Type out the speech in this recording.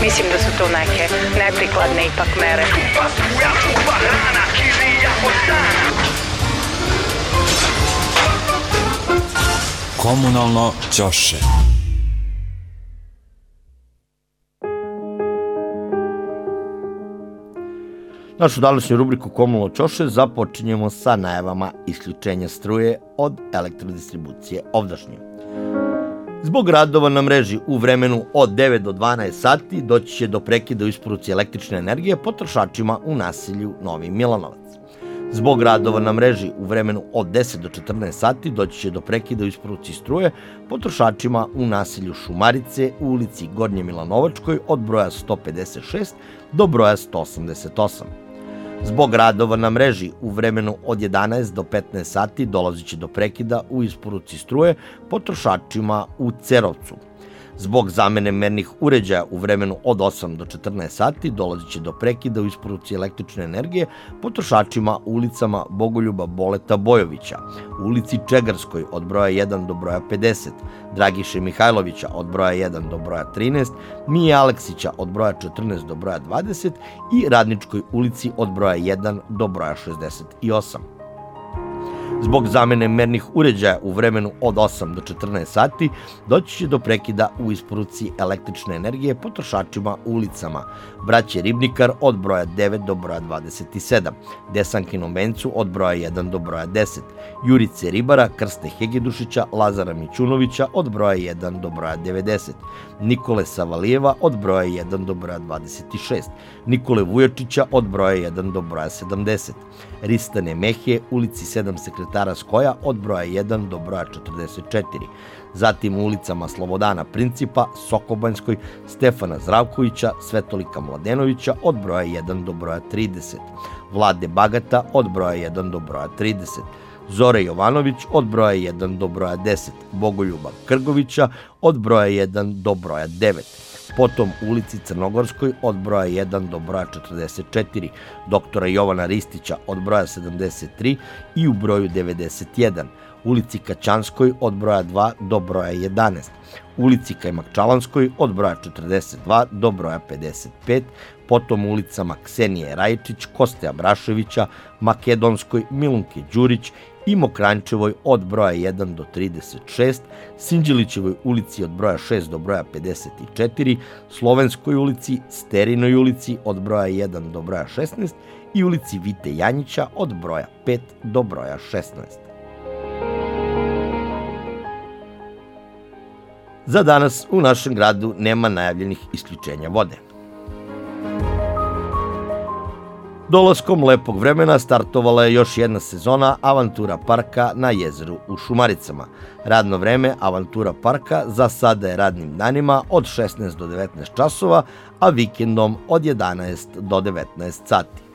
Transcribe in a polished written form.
Mislim da su to neke neprikladne ipak mere. Komunalno ćoše. Našu današnju rubriku Komunalno ćoše započinjemo sa najavama isključenja struje od elektrodistribucije ovdašnje. Zbog radova na mreži u vremenu od 9 do 12 sati doći će do prekida u isporuci električne energije potrošačima u naselju Novi Milanovac. Zbog radova na mreži u vremenu od 10 do 14 sati doći će do prekida u isporuci struje potrošačima u naselju Šumarice u ulici Gornje Milanovačkoj od broja 156 do broja 188. Zbog radova na mreži u vremenu od 11 do 15 sati dolazit će do prekida u isporuci struje potrošačima u Cerovcu. Zbog zamene mernih uređaja u vremenu od 8 do 14 sati dolazit će do prekida u isporuci električne energije potrošačima u ulicama Bogoljuba Boleta Bojovića, u ulici Čegarskoj od broja 1 do broja 50, Dragiše Mihajlovića od broja 1 do broja 13, Mije Aleksića od broja 14 do broja 20 i Radničkoj ulici od broja 1 do broja 68. Zbog zamene mernih uređaja u vremenu od 8 do 14 sati doći će do prekida u isporuci električne energije potrošačima u ulicama Braće Ribnikar od broja 9 do broja 27, Desankinom vencu od broja 1 do broja 10, Jurice Ribara, Krste Hegedušića, Lazara Mićunovića od broja 1 do broja 90, Nikole Savalijeva od broja 1 do broja 26, Nikole Vujačića od broja 1 do broja 70, Ristane Mehije, ulici 7 sekretara Skoja od broja 1 do broja 44, zatim u ulicama Slobodana Principa, Sokobanjskoj, Stefana Zdravkovića, Svetolika Mladenovića od broja 1 do broja 30, Vlade Bagata od broja 1 do broja 30, Zore Jovanović od broja 1 do broja 10, Bogoljuba Krgovića od broja 1 do broja 9, potom u ulici Crnogorskoj od broja 1 do broja 44, doktora Jovana Ristića od broja 73 i u broju 91, ulici Kaćanskoj od broja 2 do broja 11, ulici Kajmakčalanskoj od broja 42 do broja 55, potom ulicama Ksenije Rajičić, Koste Abraševića, Makedonskoj, Milunke Đurić i Mokrančevoj od broja 1 do 36, Sinđelićevoj ulici od broja 6 do broja 54, Slovenskoj ulici, Sterinoj ulici od broja 1 do broja 16 i ulici Vite Janjića od broja 5 do broja 16. Za danas u našem gradu nema najavljenih isključenja vode. Dolaskom lepog vremena startovala je još jedna sezona Avantura parka na jezeru u Šumaricama. Radno vreme Avantura parka za sada je radnim danima od 16 do 19 časova, a vikendom od 11 do 19 sati.